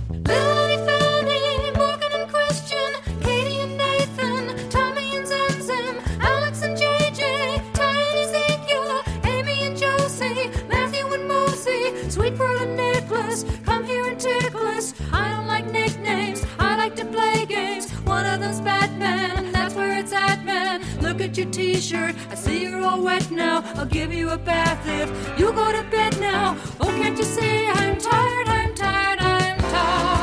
Lily, Fanny, Morgan and Christian, Katie and Nathan, Tommy and Zamzam, Alex and JJ, Ty and Ezekiel, Amy and Josie, Matthew and Mosey, Sweet Pearl and Nicholas, come here and tickle us. I don't like nicknames, I like to play games. One of them's Batman, that's where it's at, man. Look at your t-shirt, I see you're all wet now. I'll give you a bath if you go to bed now. Oh, can't you see I'm tired, I'm tired, I'm tired.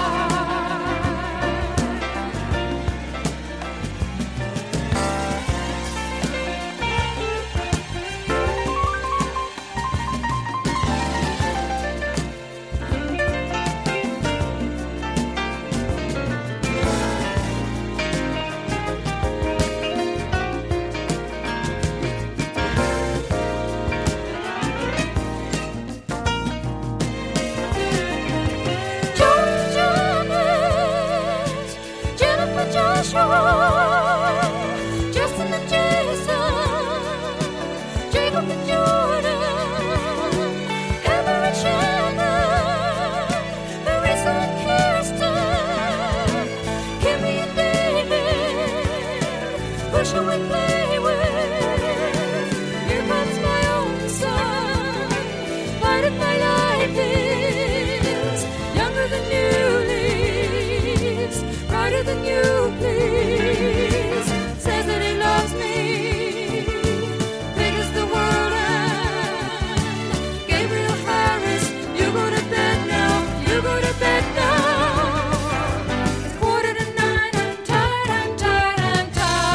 Justin and Jason, Jacob and Jordan, Emma and Shannon, Marissa and Kirsten, Kimmy and David, who shall we play with? Here comes my own son, light of my life is younger than you leaves, brighter than you please, says that he loves me, big as the world and Gabriel Harris, you go to bed now, you go to bed now. It's 8:45, I'm tired, I'm tired, I'm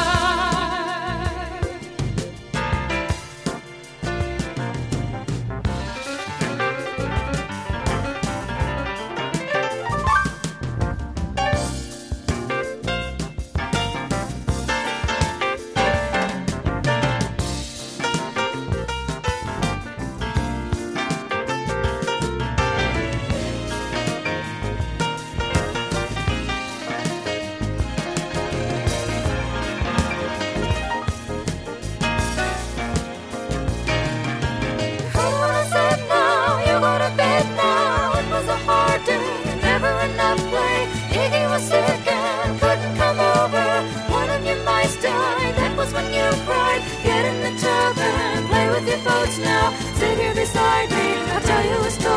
sick and couldn't come over. One of your mice died, that was when you cried. Get in the tub and play with your boats now. Sit here beside me, I'll tell you a story.